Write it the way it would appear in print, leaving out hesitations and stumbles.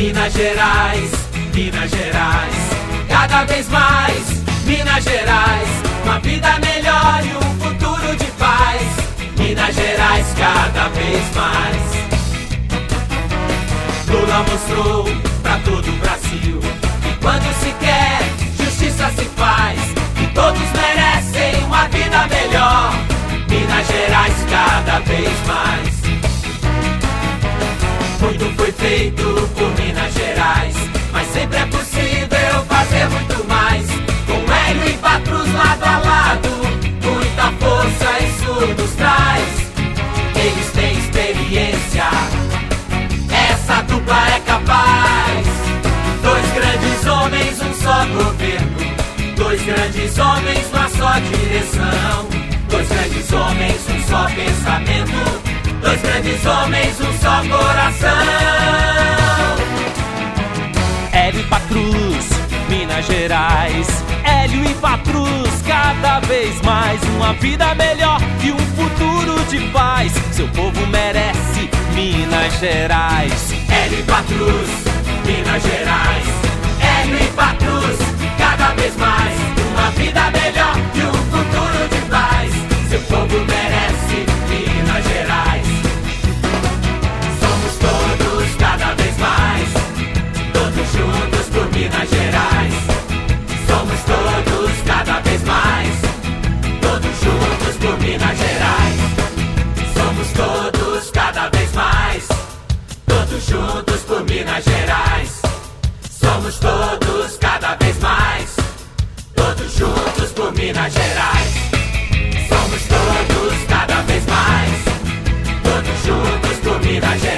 Minas Gerais, Minas Gerais, cada vez mais. Minas Gerais, uma vida melhor e um futuro de paz. Minas Gerais, cada vez mais. Lula mostrou pra todo o Brasil que quando se quer, justiça se faz. E todos merecem uma vida melhor. Minas Gerais, cada vez mais. Muito foi feito por Minas Gerais, mas sempre é possível fazer muito mais. Com Hélio e Patrus lado a lado, muita força isso nos traz. Eles têm experiência, essa dupla é capaz. Dois grandes homens, um só governo. Dois grandes homens, uma só direção. Dois grandes homens, um só pensamento. Dois grandes homens, um só coração. Hélio e Patrus, Minas Gerais. Hélio e Patrus, cada vez mais. Uma vida melhor e um futuro de paz. Seu povo merece Minas Gerais. Hélio e Patrus, Minas Gerais. Hélio e Patrus, cada vez mais. Uma vida melhor e um futuro de paz. Seu povo merece Minas Gerais. Somos todos cada vez mais. Todos juntos por Minas Gerais. Somos todos cada vez mais. Todos juntos por Minas Gerais. Somos todos cada vez mais. Todos juntos por Minas Gerais. Somos todos cada vez mais. Todos juntos por Minas Gerais. Somos todos cada vez mais. Todos juntos por Minas Gerais.